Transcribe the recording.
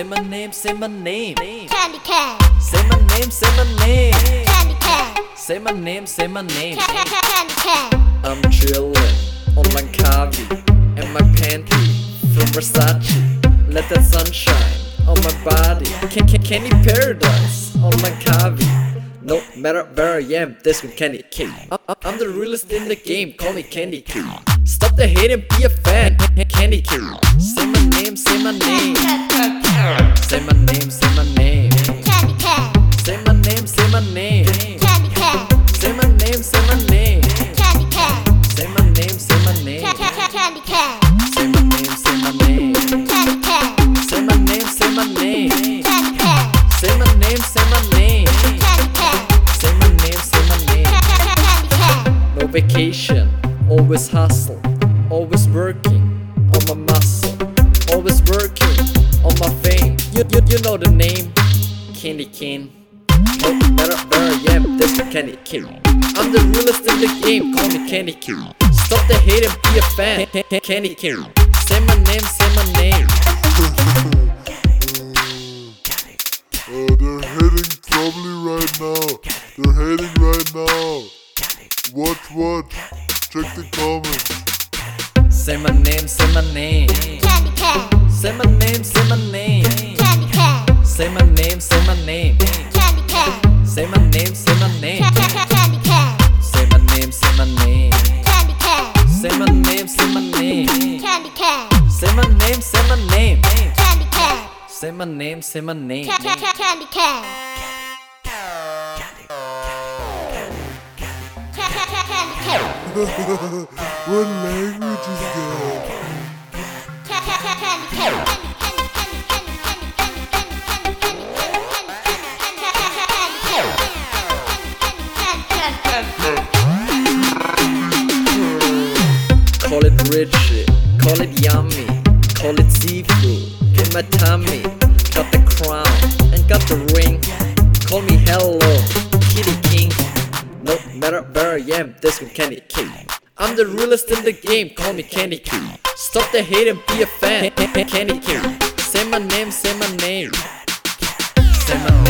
my name, say my name. Candy can. Say my name, say my name. Candy can. Say my name, say my name. Candy can. I'm chillin' on Langkawi and my panty from Versace. Let that sunshine on my body. Candy paradise on Langkawi. No matter where I am, this one Candy King. I'm the realest in the game, call me Candy King. Stop the hate and be a fan, Candy King. Say my name, say my name. Say my name, say my name. Candy can. Say my name, say my name. Candy can. Say my name, say my name. Candy can. Say my name, say my name. Candy can. Say my name, say my name. Candy can. Say my name, say my name. Candy can. Say my name, say my name. Candy can. Say my name, say my name. Candy can. No vacation, always hustle, always working on my muscle, always working on my fame. You know the name, Candy King. No matter where I am, this is Candy King. I'm the realest in the game, call me Candy King. Stop the hate and be a fan, Candy King. Say my name, say my name. They're hating probably right now. They're hating right now. What? Check the comments. Say my name, say my name. Candy can. Say my name, say my name. Candy can. Say my name, say my name. Candy can. Say my name, say my name. Candy can. Say my name, say my name. Candy can. Say my name, say my name. Candy can. Say my name, say my name. Candy can. Say my name, say my name. Candy can. What language is that? Call it rich, call it yummy, call it seafood in my tummy. Got the crown and got the ring. Call me hello, Kitty King. No matter where I am, this one Candy King. I'm the realest in the game, call me Candy King. Stop the hate and be a fan, Candy King. Say my name, say my name. Say my name.